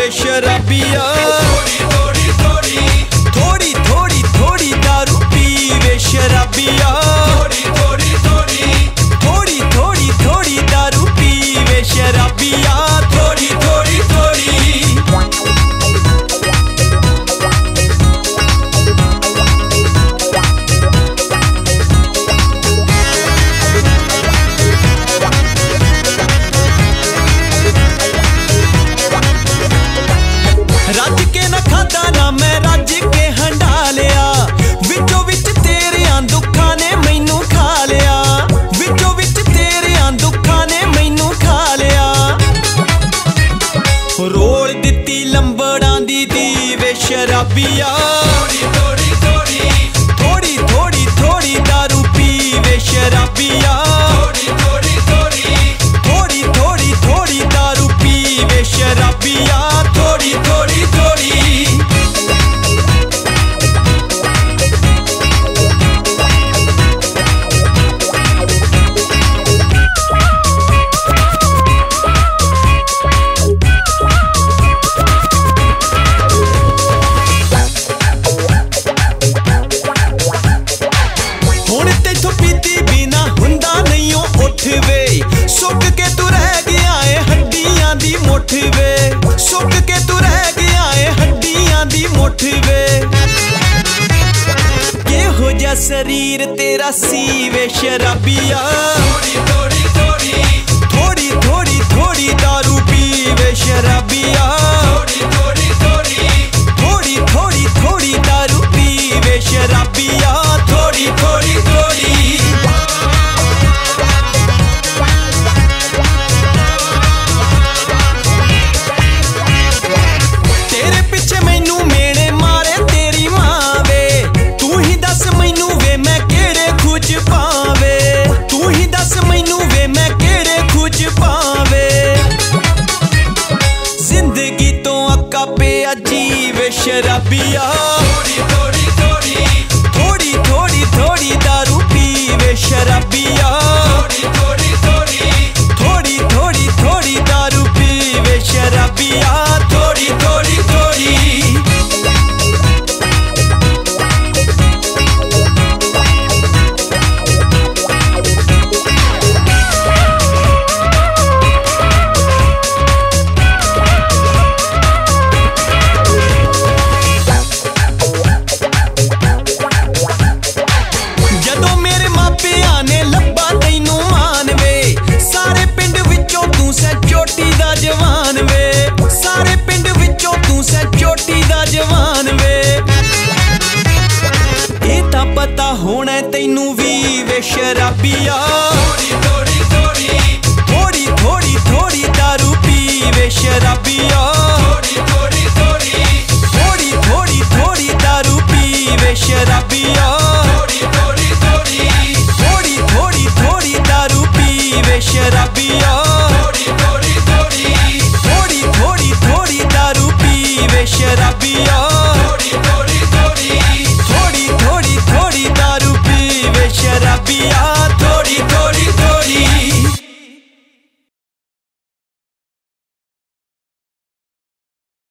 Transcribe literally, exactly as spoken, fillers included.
शराबिया। थोड़ी थोड़ी थोड़ी थोड़ी थोड़ी दारू पीवे शराबिया। थोड़ी थोड़ी थोड़ी थोड़ी थोड़ी थोड़ी दारू पीवे शराबिया। थोड़ी थोड़ी थोड़ी रज के न खादा ना मैं रज के हंडा लिया। विचों विच तेरियां दुखां ने मैनू खा लिया। विचों विच तेरियां दुखां ने मैनू खा लिया। रोल दित्ती लंबड़ां दी दीवे शराबिया। थोड़ी थोड़ी थोड़ी थोड़ी थोड़ी दारू पीवे शराबिया। थोड़ी थोड़ी थोड़ी थोड़ी थोड़ी दारू पीवे शराबिया। थोड़ी थोड़ी थोड़ी हुण तैथों पीती बिना हुंदा नहीं ओ उठ वे। सुक के तू रह गया है हड्डियां दी मुठ वे। सुक के तू रह गया है हड्डियां दी मुठ वे। केहो जा शरीर तेरा सीवे शराबिया। थोड़ी थोड़ी थोड़ी थोड़ी थोड़ी दारू पीवे शराबिया। थोड़ी थोड़ी थोड़ी थोड़ी थोड़ी दारू पीवे शराबिया। थोड़ी थोड़ी थोड़ी तेरे पिछे मैनू मेने मारे तेरी मां वे। तू ही दस मैनू वे मैं केड़े खुज पावे। तू ही दस मैनू वे मैं केड़े खुज पावे। जिंदगी तो अक्का पे अजीब शराबिया। थोड़ी थोड़ी थोड़ी थोड़ी थोड़ी दारू पीवे शराबिया। थोड़ी थोड़ी थोड़ी थोड़ी थोड़ी दारू पीवे शराबिया। थोड़ी थोड़ी थोड़ी जदों मेरे मापियां ने लब्बा तैनू मान वे। सारे पिंड विचों तू सै चोटी दा जवान वे। सारे पिंड विचों तू सै चोटी दा जवान वे। ए तां पता होना तैनू वी वे शराबिया। थोड़ी थोड़ी थोड़ी थोड़ी दारू पीवे शराबिया। थोड़ी थोड़ी थोड़ी थोड़ी दारू पीवे शराबिया। थोड़ी थोड़ी थोड़ी दारू पीवे शराबिया। थोड़ी थोड़ी थोड़ी थोड़ी थोड़ी दारू पीवे शराबिया।